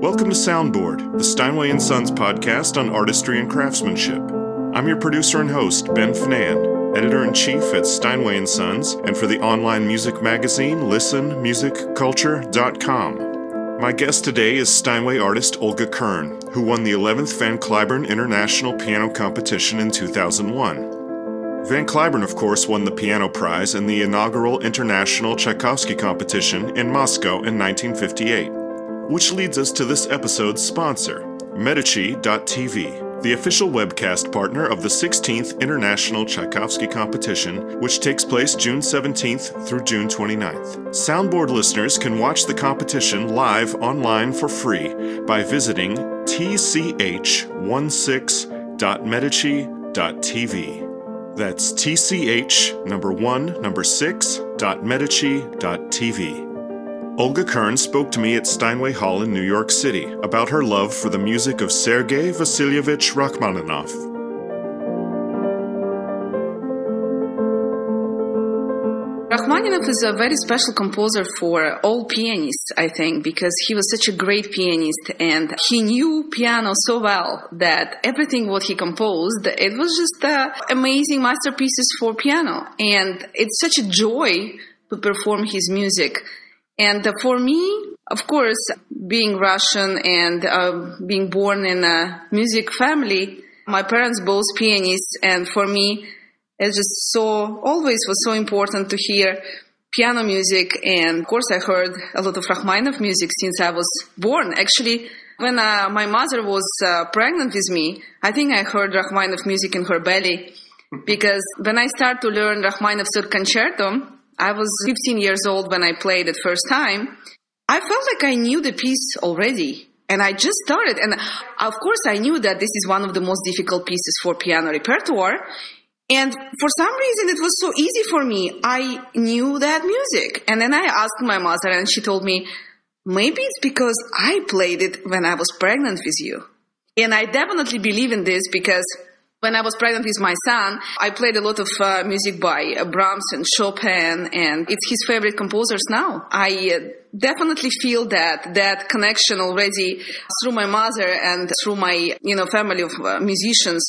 Welcome to Soundboard, the Steinway & Sons podcast on artistry and craftsmanship. I'm your producer and host, Ben Fernand, editor-in-chief at Steinway & Sons, and for the online music magazine, listenmusicculture.com. My guest today is Steinway artist Olga Kern, who won the 11th Van Cliburn International Piano Competition in 2001. Van Cliburn, of course, won the piano prize in the inaugural International Tchaikovsky Competition in Moscow in 1958. Which leads us to this episode's sponsor, Medici.tv, the official webcast partner of the 16th International Tchaikovsky Competition, which takes place June 17th through June 29th. Soundboard listeners can watch the competition live online for free by visiting tch16.medici.tv. That's tch6.medici.tv. Olga Kern spoke to me at Steinway Hall in New York City about her love for the music of Sergei Vasilyevich Rachmaninoff. Rachmaninoff is a very special composer for all pianists, I think, because he was such a great pianist and he knew piano so well that everything what he composed, it was just amazing masterpieces for piano. And it's such a joy to perform his music. And for me, of course, being Russian and being born in a music family, my parents both pianists, and for me, it just always was so important to hear piano music. And of course, I heard a lot of Rachmaninoff music since I was born. Actually, when my mother was pregnant with me, I think I heard Rachmaninoff music in her belly, because when I started to learn Rachmaninoff's Third Concerto, I was 15 years old when I played it first time. I felt like I knew the piece already. And I just started. And of course, I knew that this is one of the most difficult pieces for piano repertoire. And for some reason, it was so easy for me. I knew that music. And then I asked my mother, and she told me, maybe it's because I played it when I was pregnant with you. And I definitely believe in this, because when I was pregnant with my son, I played a lot of music by Brahms and Chopin, and it's his favorite composers now. I definitely feel that connection already through my mother and through my family of musicians.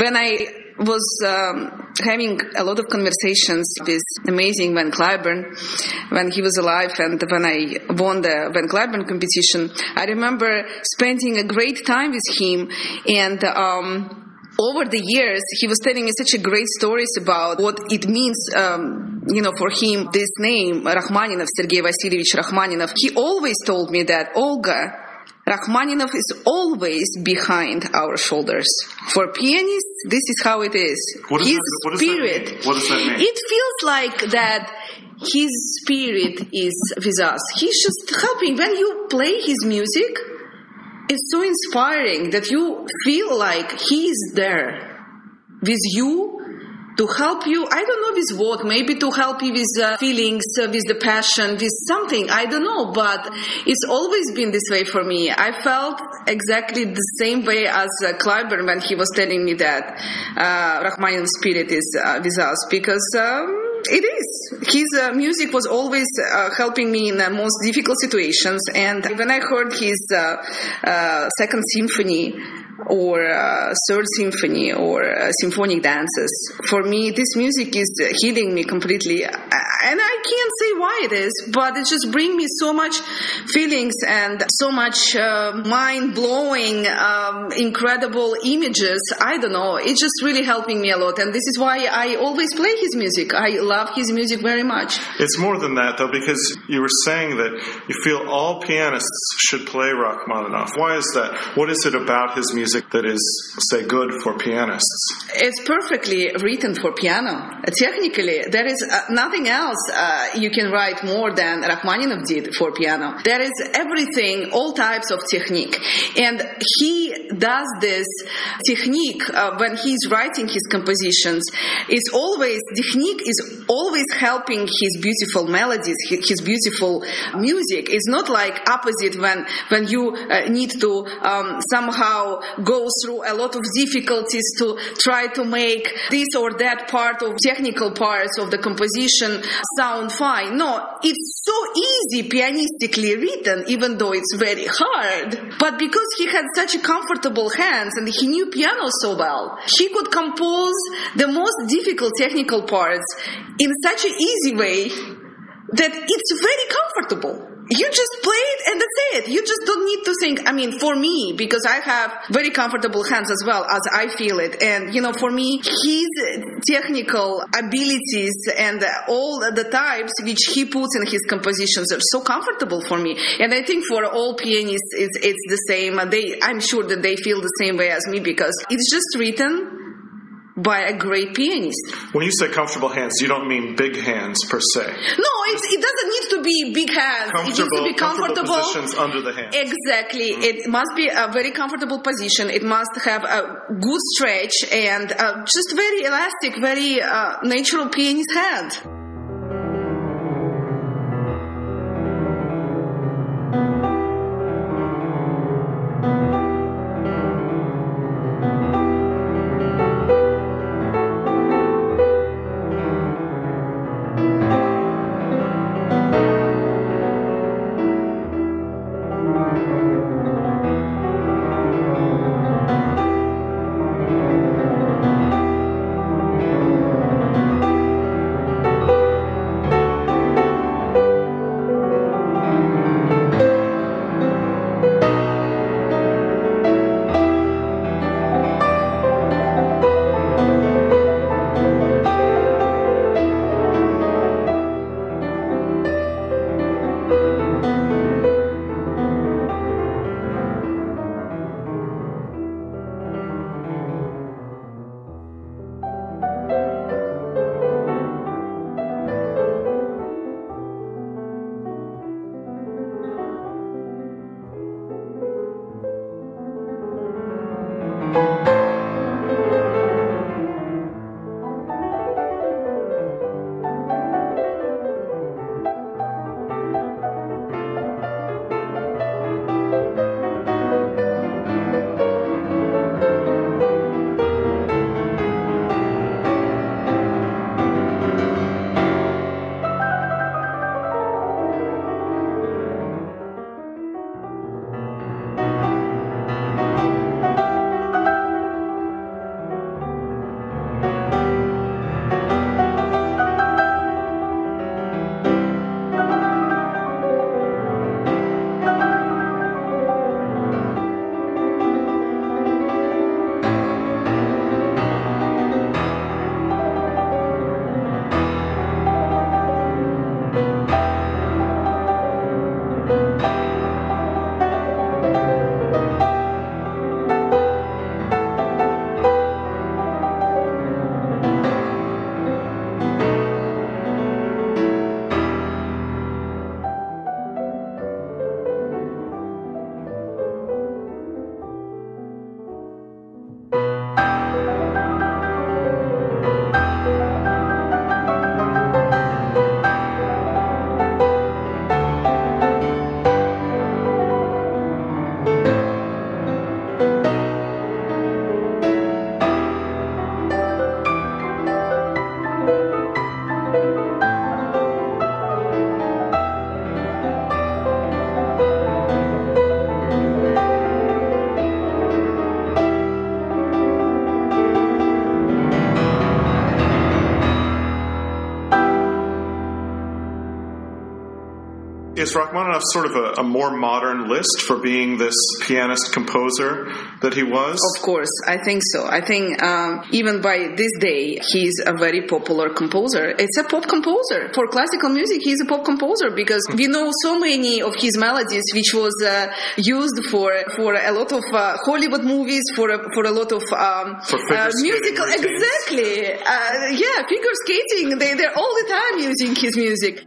when I was having a lot of conversations with amazing Van Cliburn when he was alive, and when I won the Van Cliburn competition, I remember spending a great time with him, and over the years, he was telling me such a great stories about what it means, for him, this name, Rachmaninov, Sergei Vasilievich Rachmaninov. He always told me that, Olga, Rachmaninov is always behind our shoulders. For pianists, this is how it is. His spirit. What does that mean? It feels like that his spirit is with us. He's just helping. When you play his music, it's so inspiring that you feel like he is there with you to help you. I don't know with what, maybe to help you with feelings, with the passion, with something. I don't know, but it's always been this way for me. I felt exactly the same way as Cliburn when he was telling me that Rachmaninoff's spirit is with us, because it is. His music was always helping me in the most difficult situations. And when I heard his Second Symphony or Third Symphony or symphonic dances, for me, this music is healing me completely. And I can't say why it is, but it just brings me so much feelings and so much mind-blowing, incredible images. I don't know. It's just really helping me a lot. And this is why I always play his music. I love his music very much. It's more than that, though, because you were saying that you feel all pianists should play Rachmaninoff. Why is that? What is it about his music that is, say, good for pianists? It's perfectly written for piano. Technically, there is nothing else you can write more than Rachmaninoff did for piano. There is everything, all types of technique. And he does this technique when he's writing his compositions. Technique is always helping his beautiful melodies, his beautiful music. It's not like opposite when you need to somehow go through a lot of difficulties to try to make this or that part of technical parts of the composition sound fine. No, it's so easy pianistically written, even though it's very hard. But because he had such comfortable hands and he knew piano so well, he could compose the most difficult technical parts in such an easy way that it's very comfortable. You just play it and that's it. You just don't need to think. I mean, for me, because I have very comfortable hands as well, as I feel it. And, for me, his technical abilities and all the types which he puts in his compositions are so comfortable for me. And I think for all pianists, it's the same. I'm sure that they feel the same way as me, because it's just written by a great pianist. When you say comfortable hands, you don't mean big hands per se. No, it doesn't need to be big hands. It needs to be comfortable positions under the hands. Exactly. Mm-hmm. It must be a very comfortable position. It must have a good stretch and just very elastic, very natural pianist hand. is Rachmaninoff sort of a more modern list for being this pianist-composer that he was? Of course, I think so. I think even by this day, he's a very popular composer. It's a pop composer. For classical music, he's a pop composer because we know so many of his melodies which was used for a lot of Hollywood movies, for a lot of musical. Exactly. Figure skating. They're all the time using his music.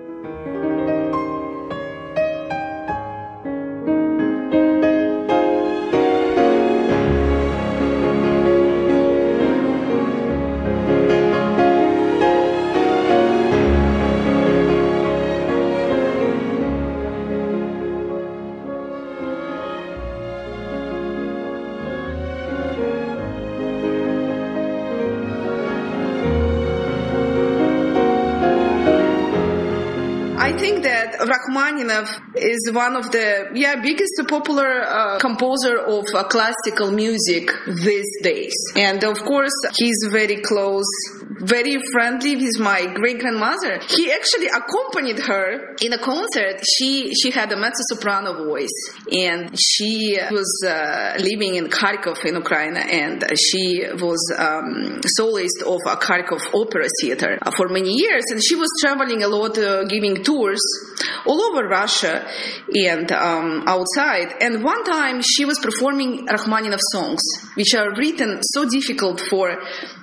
I think that Rachmaninoff is one of the biggest popular composer of classical music these days. And of course, he's very close, very friendly with my great-grandmother. He actually accompanied her in a concert. She had a mezzo-soprano voice, and she was living in Kharkov in Ukraine, and she was soloist of a Kharkov Opera Theater for many years, and she was traveling a lot, giving tours all over Russia and outside. And one time she was performing Rachmaninoff songs, which are written so difficult for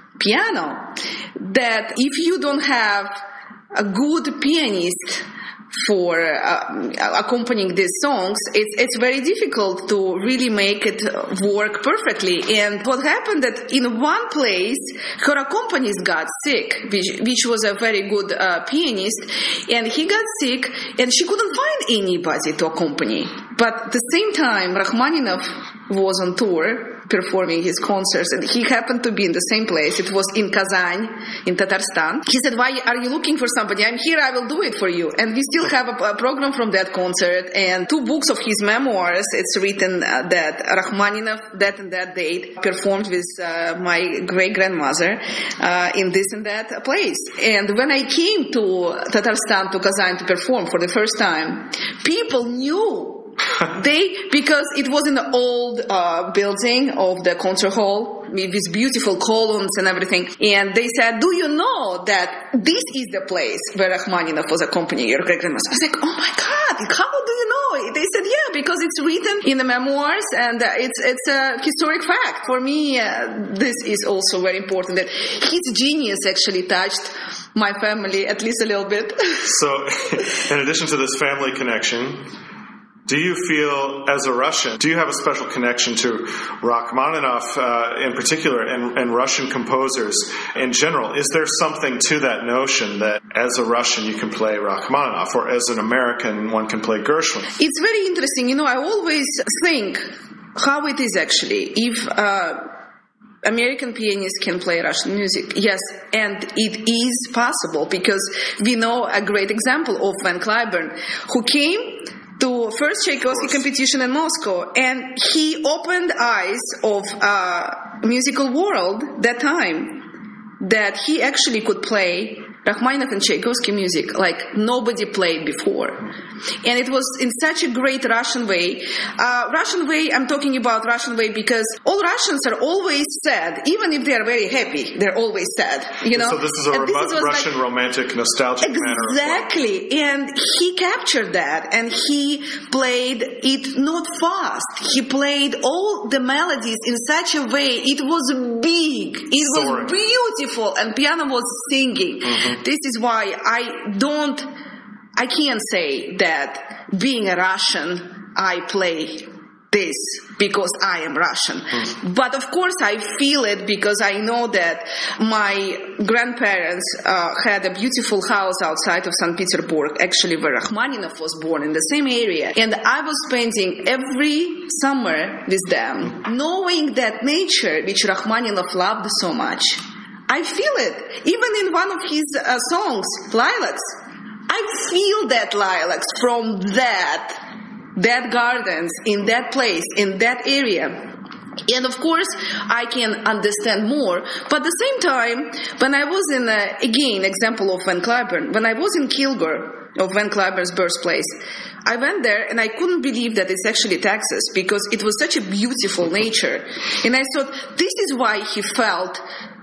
piano that if you don't have a good pianist for accompanying these songs, it's very difficult to really make it work perfectly. And what happened that in one place, her accompanist got sick, which was a very good pianist, and he got sick, and she couldn't find anybody to accompany. But at the same time, Rachmaninoff was on tour performing his concerts, and he happened to be in the same place. It was in Kazan, in Tatarstan. He said, "Why are you looking for somebody? I'm here, I will do it for you." And we still have a program from that concert, and 2 books of his memoirs. It's written that Rachmaninoff, that and that date, performed with my great-grandmother in this and that place. And when I came to Tatarstan, to Kazan, to perform for the first time, people knew. Because it was in the old building of the concert hall with beautiful columns and everything, and they said, "Do you know that this is the place where Rachmaninoff was accompanying your great-grandmother?" I was like, "Oh my God, how do you know?" They said, "Yeah, because it's written in the memoirs, and it's a historic fact." For me, this is also very important, that his genius actually touched my family at least a little bit. So, in addition to this family connection, do you feel, as a Russian, do you have a special connection to Rachmaninoff in particular and Russian composers in general? Is there something to that notion that as a Russian you can play Rachmaninoff, or as an American one can play Gershwin? It's very interesting. I always think how it is actually if American pianists can play Russian music. Yes, and it is possible, because we know a great example of Van Cliburn, who came to first Tchaikovsky competition in Moscow, and he opened eyes of musical world that time, that he actually could play Rachmaninoff and Tchaikovsky music like nobody played before. And it was in such a great Russian way. I'm talking about Russian way because all Russians are always sad, even if they are very happy, they're always sad, So this is a Russian romantic, nostalgic manner. Exactly. And he captured that, and he played it not fast. He played all the melodies in such a way, it was big, it was beautiful, and piano was singing. Mm-hmm. This is why I can't say that being a Russian, I play this because I am Russian. Mm. But of course I feel it because I know that my grandparents had a beautiful house outside of St. Petersburg, actually where Rachmaninoff was born, in the same area. And I was spending every summer with them, knowing that nature which Rachmaninoff loved so much. I feel it. Even in one of his songs, Lilacs, I feel that lilacs from that gardens, in that place, in that area. And of course, I can understand more. But at the same time, when I was in, again, example of Van Cliburn, when I was in Kilgore, of Van Cliburn's birthplace. I went there and I couldn't believe that it's actually Texas because it was such a beautiful nature. And I thought, this is why he felt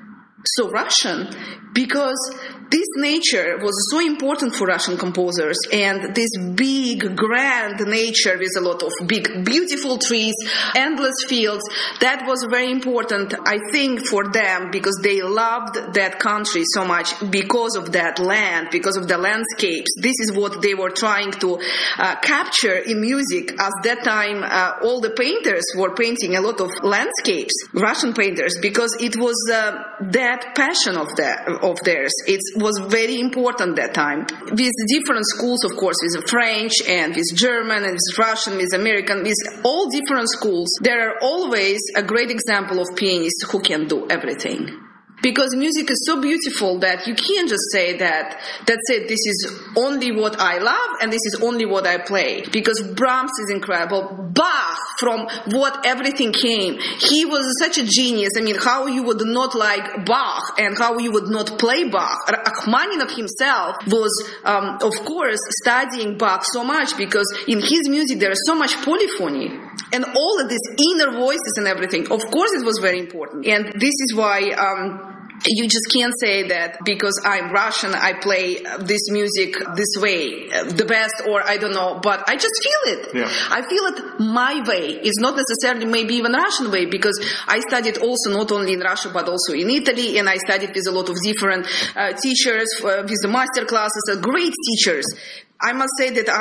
so Russian, because this nature was so important for Russian composers, and this big, grand nature with a lot of big, beautiful trees, endless fields, that was very important, I think, for them, because they loved that country so much because of that land, because of the landscapes. This is what they were trying to capture in music. At that time, all the painters were painting a lot of landscapes, Russian painters, because it was that passion of theirs. It was very important that time. With different schools, of course, with French and with German and with Russian, with American, with all different schools, there are always a great example of pianists who can do everything. Because music is so beautiful that you can't just say that, that's it, this is only what I love and this is only what I play. Because Brahms is incredible. Bach, from what everything came, he was such a genius. I mean, how you would not like Bach and how you would not play Bach. Rachmaninoff himself was, of course, studying Bach so much because in his music there is so much polyphony. And all of these inner voices and everything, of course it was very important. And this is why you just can't say that because I'm Russian, I play this music this way, the best, or I don't know, but I just feel it. Yeah. I feel it my way. It's not necessarily maybe even Russian way, because I studied also not only in Russia, but also in Italy, and I studied with a lot of different teachers, with the master classes, great teachers. I must say that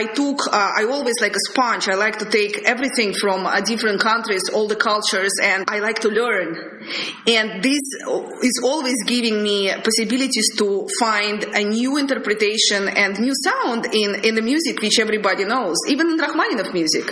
I always like a sponge. I like to take everything from different countries, all the cultures, and I like to learn. And this is always giving me possibilities to find a new interpretation and new sound in the music which everybody knows, even in Rachmaninoff music.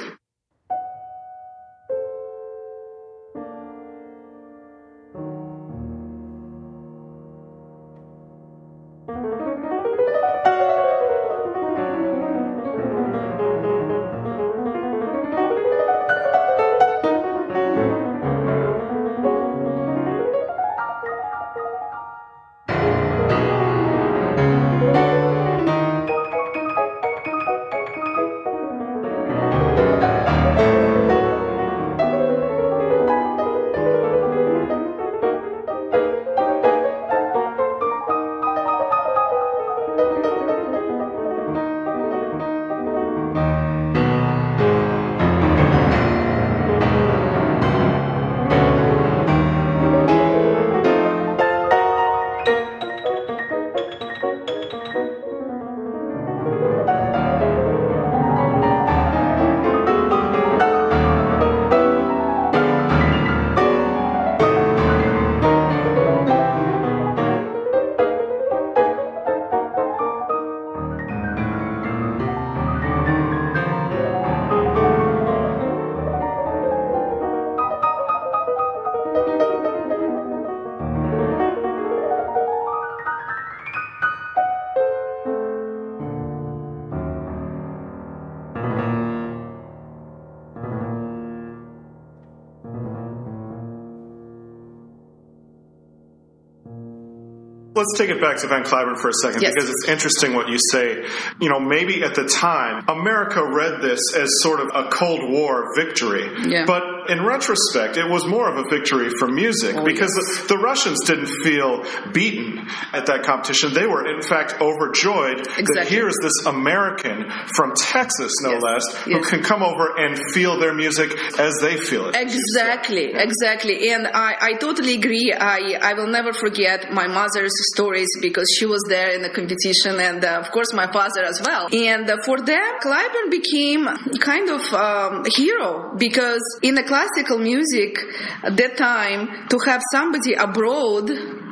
Let's take it back to Van Cliburn for a second, yes, because it's interesting what you say. You know, maybe at the time, America read this as sort of a Cold War victory. Yeah. But in retrospect, it was more of a victory for music, because the Russians didn't feel beaten at that competition. They were, in fact, overjoyed that here's this American from Texas, no less, who can come over and feel their music as they feel it. Exactly. And I totally agree. I will never forget my mother's stories, because she was there in the competition, and of course my father as well. And for them, Cliburn became kind of hero, because in the classical music at that time, to have somebody abroad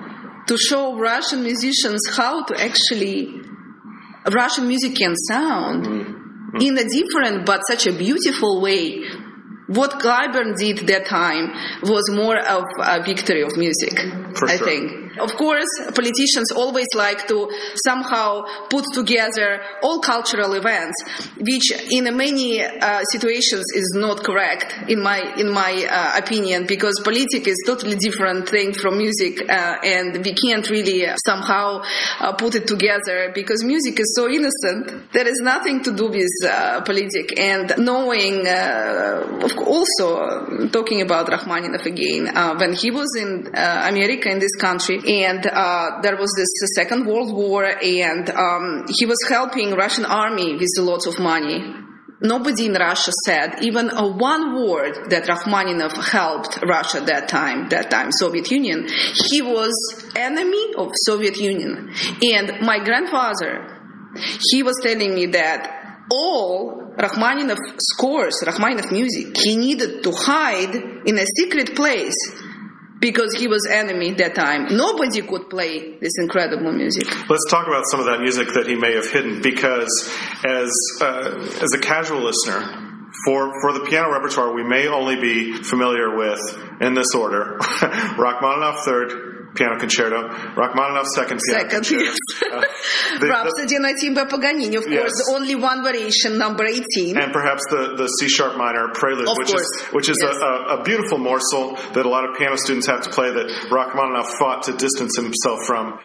to show Russian musicians how to actually Russian music can sound in a different but such a beautiful way. What Cliburn did that time was more of a victory of music, I think. of course, politicians always like to somehow put together all cultural events, which in many situations is not correct, in my opinion, because politics is totally different thing from music, and we can't really somehow put it together, because music is so innocent. There is nothing to do with politics. And knowing, also talking about Rachmaninoff again, when he was in America, in this country, and there was this Second World War, and he was helping Russian army with lots of money. Nobody in Russia said even one word that Rachmaninoff helped Russia that time, Soviet Union. He was enemy of Soviet Union. And my grandfather, he was telling me that all Rachmaninoff scores, Rachmaninoff music, he needed to hide in a secret place because he was enemy that time. Nobody could play this incredible music. Let's talk about some of that music that he may have hidden, because as a casual listener, for the piano repertoire, we may only be familiar with, in this order, Rachmaninoff Third Piano Concerto, Rachmaninoff Second Piano Concerto. Yes. Rhapsody Natim by Paganini, of course, yes. Only one variation, number 18. And perhaps the C-sharp minor prelude, which is yes. a beautiful morsel that a lot of piano students have to play, that Rachmaninoff fought to distance himself from.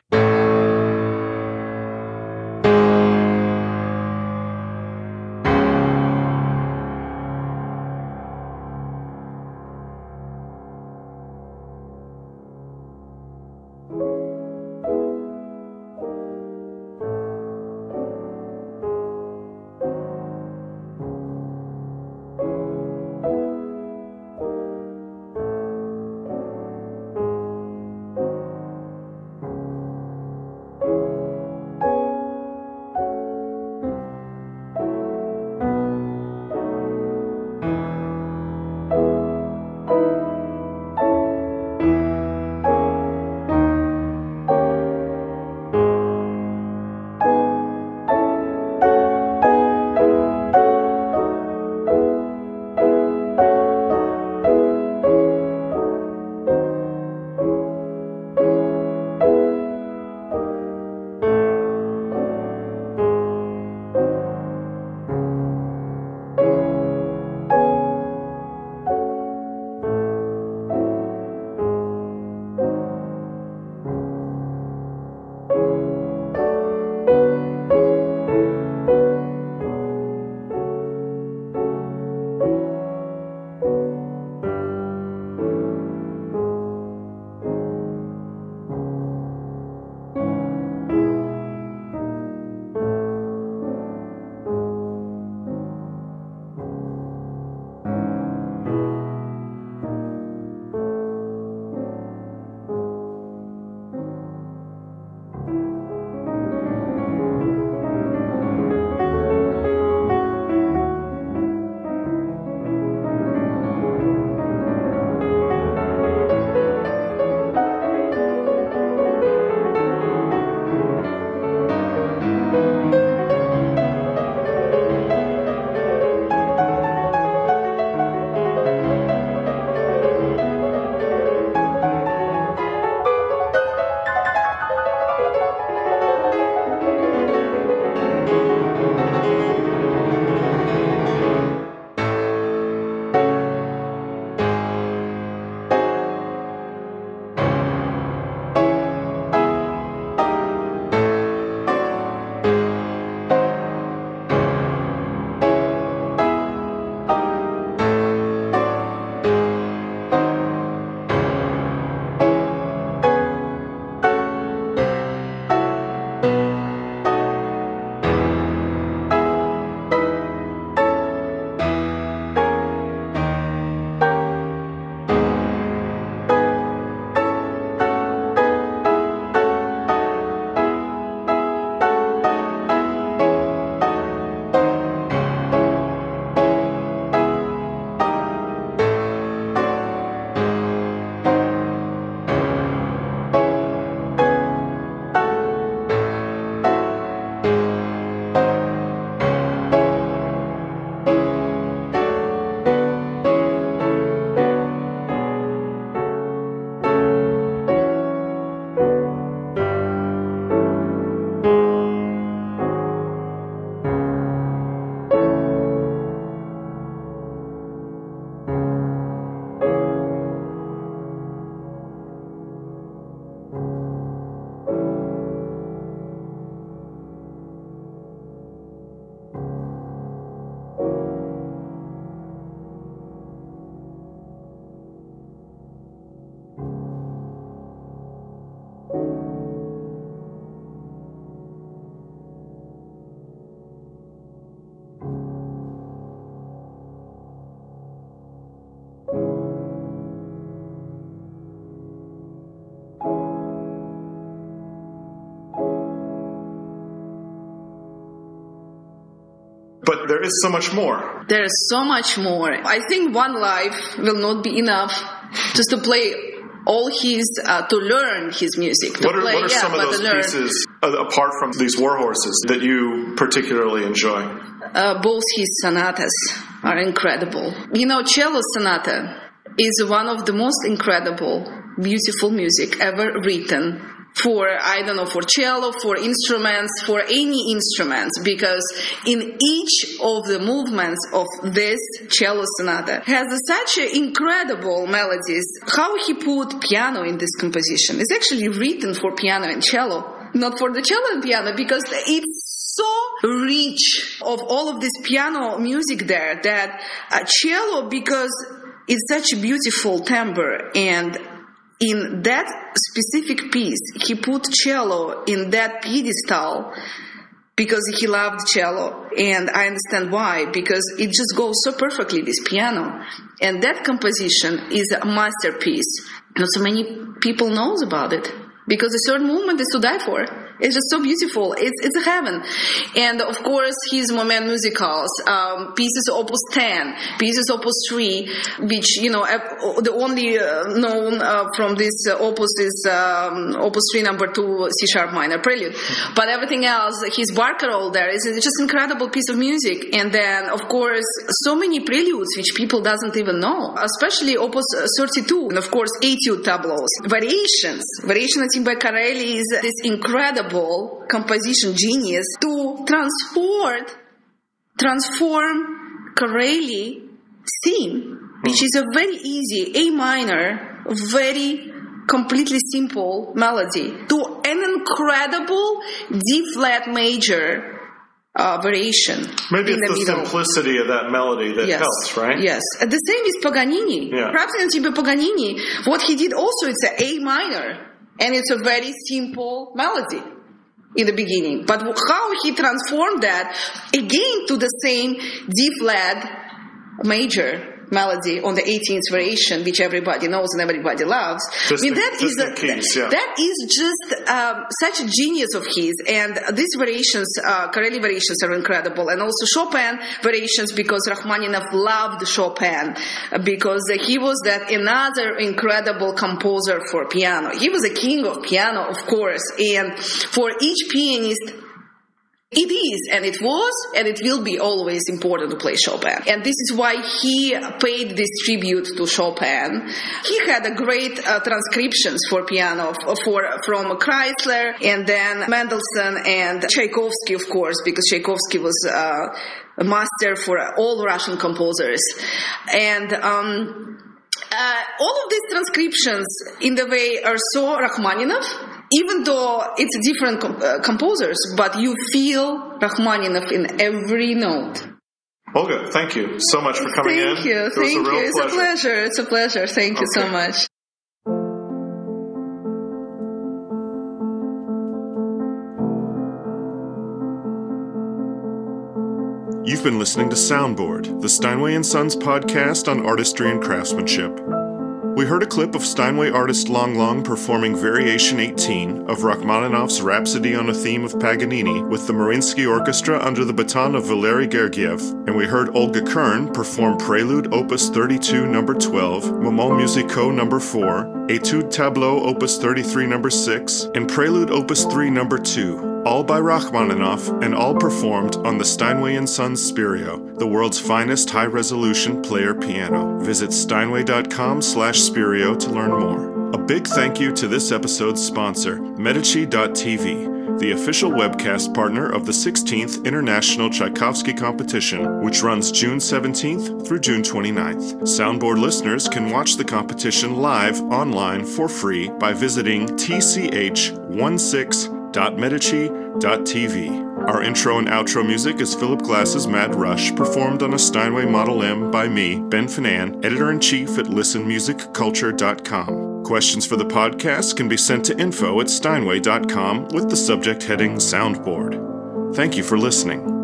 But there is so much more. There is so much more. I think one life will not be enough just to play all his, to learn his music. What are some of those pieces, apart from these war horses, that you particularly enjoy? Both his sonatas are incredible. Cello Sonata is one of the most incredible, beautiful music ever written for cello, for instruments, for any instruments, because in each of the movements of this cello sonata has such incredible melodies. How he put piano in this composition is actually written for piano and cello, not for the cello and piano, because it's so rich of all of this piano music there that cello, because it's such a beautiful timbre, and in that specific piece, he put cello in that pedestal because he loved cello. And I understand why, because it just goes so perfectly with piano. And that composition is a masterpiece. Not so many people knows about it, because a certain movement is to die for. It's just so beautiful. It's a heaven. And of course, his Moment musicals, pieces Opus 10, pieces Opus 3, which, the only known from this opus is Opus 3 number 2, C-sharp minor prelude. But everything else, his Barcarolle there is just incredible piece of music. And then, of course, so many preludes which people doesn't even know, especially Opus 32. And of course, etude tableaus. Variation by Corelli is this incredible composition genius to transform Corelli theme, which is a very easy A minor, very completely simple melody, to an incredible D flat major variation. Maybe it's the simplicity of that melody that helps, right? Yes. The same is Paganini. Yeah. Perhaps in Paganini, what he did also, it's an A minor. And it's a very simple melody in the beginning. But how he transformed that again to the same D-flat major melody on the 18th variation, which everybody knows and everybody loves. That is just such a genius of his. And these variations, Corelli variations, are incredible. And also Chopin variations, because Rachmaninoff loved Chopin, because he was that another incredible composer for piano. He was a king of piano, of course. And for each pianist, it is, and it was, and it will be always important to play Chopin. And this is why he paid this tribute to Chopin. He had a great transcriptions for piano from Kreisler, and then Mendelssohn and Tchaikovsky, of course, because Tchaikovsky was a master for all Russian composers. And all of these transcriptions, in the way, are so Rachmaninoff, even though it's different composers, but you feel Rachmaninoff in every note. Olga, thank you so much for coming in. Thank you. It's a pleasure. It's a pleasure. Thank you so much. You've been listening to Soundboard, the Steinway & Sons podcast on artistry and craftsmanship. We heard a clip of Steinway artist Long Long performing Variation 18 of Rachmaninoff's Rhapsody on a Theme of Paganini with the Mariinsky Orchestra under the baton of Valery Gergiev, and we heard Olga Kern perform Prelude Opus 32 No. 12, Moments musicaux No. 4, Etude Tableau Opus 33 No. 6, and Prelude Opus 3 No. 2, all by Rachmaninoff and all performed on the Steinway & Sons Spirio, the world's finest high-resolution player piano. Visit steinway.com/Spirio to learn more. A big thank you to this episode's sponsor, Medici.tv, the official webcast partner of the 16th International Tchaikovsky Competition, which runs June 17th through June 29th. Soundboard listeners can watch the competition live online for free by visiting tch16.medici.tv. Our intro and outro music is Philip Glass's Mad Rush, performed on a Steinway Model M by me, Ben Finan, editor-in-chief at listenmusicculture.com. Questions for the podcast can be sent to info@steinway.com with the subject heading Soundboard. Thank you for listening.